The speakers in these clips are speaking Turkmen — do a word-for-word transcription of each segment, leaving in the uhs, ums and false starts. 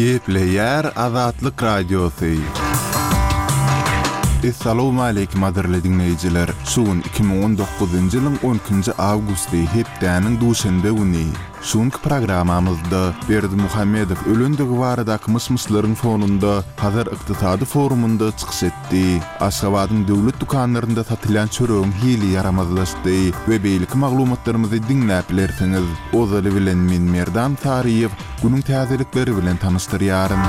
Gepleyer Azatlyk Radiosu. Assalamu alaykum adirli dinleyijiler. Şuun iki bin on dokuzuncu ýylyň on üçinji awgusty hepdäniň duşanbe güni. Şuňky programamyzda Berdi Muhammedow ölündigi baradaky mysmyslaryň fonunda Hazar ykdysady forumunda çykyş etdi. Aşgabatyň döwlet dukanlarynda satylan çöregiň hili yaramazlaşdy we beýleki maglumatlarymyzy dinläp bilersiňiz. Ozaly bilen men Merdan Tariýew günüň täzelikleri bilen tanyşdyrýarym.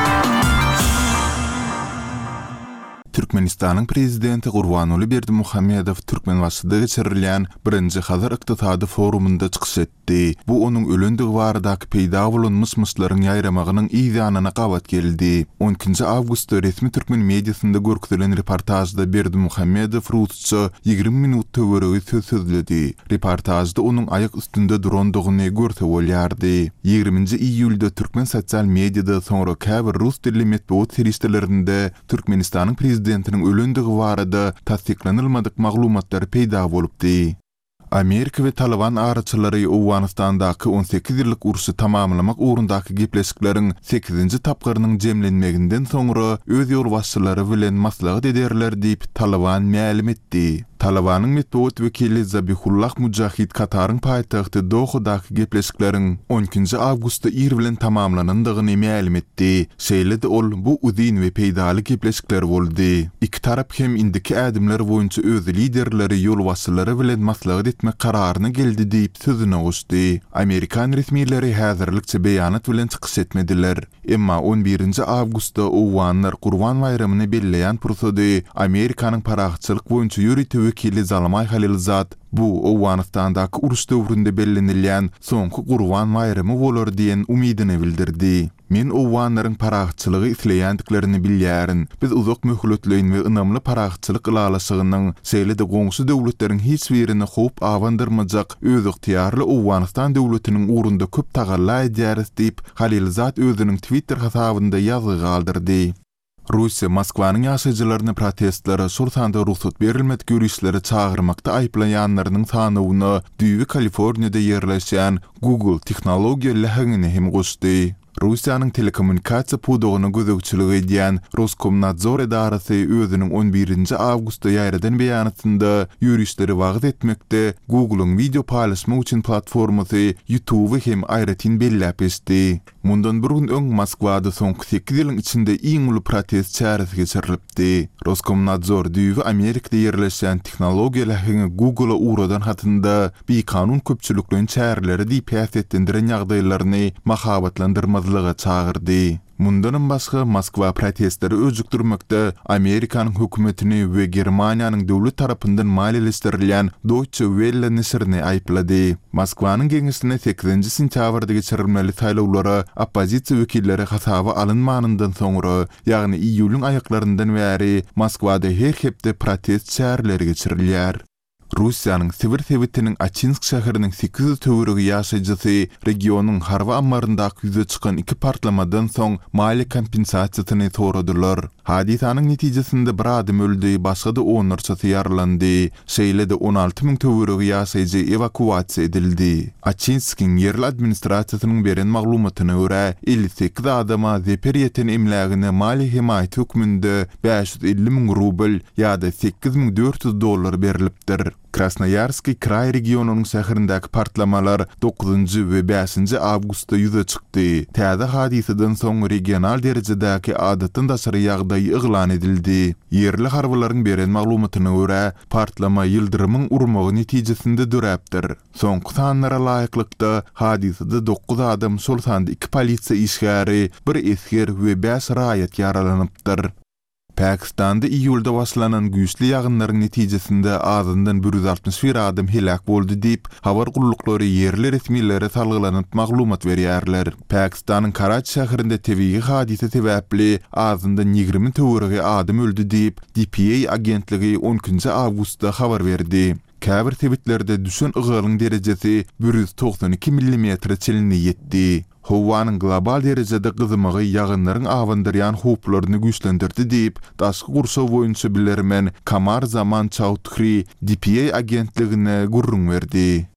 Türkmenistanyň prezidenti Gurbanuly Berdimuhammedow Türkmenwasyda geçirilýän birinji Hazar ykdysady forumunda çykyş etdi. Bu onuň ölündigi baradaky peýda bolan mysmyslaryň ýaýramagynyň ýygynyna gabat geldi. on üçinji awgustda resmi türkmen mediasynda görkezlen reportajda Berdimuhammedow rusça ýygrimi minut töweregi söz sözledi. Reportajda onuň aýak üstünde durandygyny görse bolýardy. ýygrimiňji iýulda türkmen sosial mediada soňra käbir rus dilli medeniýet serişlerinde Türkmenistanyň prezidentiniň ölündigi barada tasdiklanylmadyk maglumatlar peýda bolupdy. Amerika we Taliban araçylary Awganistandaky on sekiz ýyllyk urusy tamamlamak ugrundaky gepleşikleriň sekizinji tapgyrynyň jemlenmeginden soňra öz ýol başçylary bilen maslahat ederler diýip Taliban ma'lum etdi. Talibanyň medeniýet wekili Zabihullah Mujahid Kataryň paýtagty Dohadaky gepleşikleriň on üçinji awgustda ýer bilen tamamlanandygyny ma'lum etdi. Şeýle-de ol bu uzyn we peýdaly gepleşikler boldy. Iki tarap hem indiki ädimler boýunça öz liderleri ýol başçylary bilen maslahat etmek kararyna geldi diýip sözüne goşdy. Amerikan resmiýetleri häzirlikçe beýanat bilen çykyş etmediler. Emma on birinji awgustda Owganlar Gurban bayramyny belleýän pursady Amerikanyň parahatçylyk boýunça ýürütýän wekili Zalmay Halilzad bu Awganistandaky uruş döwründe bellenilýän soňky Gurban bayramy bolar diýen umydini bildirdi. Men Owganlaryň parahatçylygy isleýändiklerini bilýärin. Biz uzak möhletleýin we ynamly parahatçylyk ýalaşygynyň şeýle-de goňşy döwletleriň hiç birini howp awandyrmajak öz ygtyýarly Awganistan döwletiniň ugrunda köp tagalla edýäris diýip Halilzad özüniň Twitter hasabynda ýazy galdyrdy. Russiýa Moskwanyň ýaşaýjylaryny protestlary şurtanda ruhsat berilmedik görüşleri çağırmakda aýplaýanlarynyň sanawyny Düýbi Kaliforniýada ýerleşýän Google tehnologiýa lehigini hem goşdy. Russiýanyň telekommunikasiýa pudugyny gözegçilik edýän Roskomnadzor edarasy özüniň on birinji awgustda ýaýradan beýanatynda ýürüşleri wagt etmekde Google'yň video paýlaşmak üçin platformasy YouTube hem aýratyn belläp etdi. Mundan bir gün öň Moskwada soňky sekiz ýylyň içinde iň uly protest çäresi geçirilipdi. Roskomnadzor düýbi Amerikada ýerleşen tehnologiýa lehigini Google'a uğradan hatynda bir kanun köpçülikliň çäreleri diýip häsiýetlendiren ýagdaýlaryny mahabatlandyrmazlyga çağırdy. Mundan başga Moskwa protestleri öjükdirmekde Amerikanyň hökümetini we Germaniýanyň döwlet tarapyndan maliýeleşdirilýän Deutsche Welle nesrini aýplady. Moskwanyň geňesine sekizinji sentýabrda geçirilmeli saýlawlara oppozisiýa wekilleri hasaba alynmanyndan soňra, ýagny iýulyň aýaklaryndan bäri Moskwada her hepde protest çäreleri geçirilýär. Russiýanyň Sibir sewletiniň Achinsk şäheriniň sekiz töweregi ýaşaýjysy regionyň harwa ammaryndaky ýüze çykan iki partlamadan soň mali kompensasiýasyny soradylar. Hadisanyň netijesinde bir adam öldü, başga da onlarçasy ýaralandy. Şeýle-de on alty miň töweregi ýaşaýjy evakuasiýa edildi. Achinskiň yerli administrasiýasynyň beren maglumatyna görä, elli sekiz adama zeperiýeten emlägini mali himayet hökmünde beş yüz elli miň rubl ýa-da sekiz miň dört yüz dollar berilipdir. Krasnoyarsk kray regionunyň şäherindäki partlamalar dokuzunji we beşinji awgustda ýüze çykdy. Täze hadiseden soň regional derejedäki adatdan daşary ýagdaý ýylan edildi. Yerli harbylaryň beren maglumatyna görä, partlama ýyldyrymyň urmagy netijesinde döräpdir. Soňky sanlara laýyklykda hadisede dokuz adam, şol sanda iki polisiýa işgäri, bir esker we beş raýat ýaralanypdyr. Pakistanda iýulda başlanan güýçli ýagynlaryň netijesinde azyndan bir yüz altmış bir adam helak boldy diýip habar gullyklary yerli resmiýetlere salgylanyp maglumat berýärler. Pakistanyň Karachi şäherinde tebii hadise sebäpli azyndan ýygrimi töweregi adam öldü diýip D P A agentligi on üçinji awgustda habar berdi. Käbir tebitlerde düşen ıgalyň derejesi bir yüz doksan iki millimetre çelini ýetdi. Howanyň global derejede gyzymagy ýagynlaryň awandyrýan howplaryny güýçlendirdi diýip daşky gurşaw boýunça bilermen Kamar Zaman Chowdhury D P A agentligine gurrun berdi.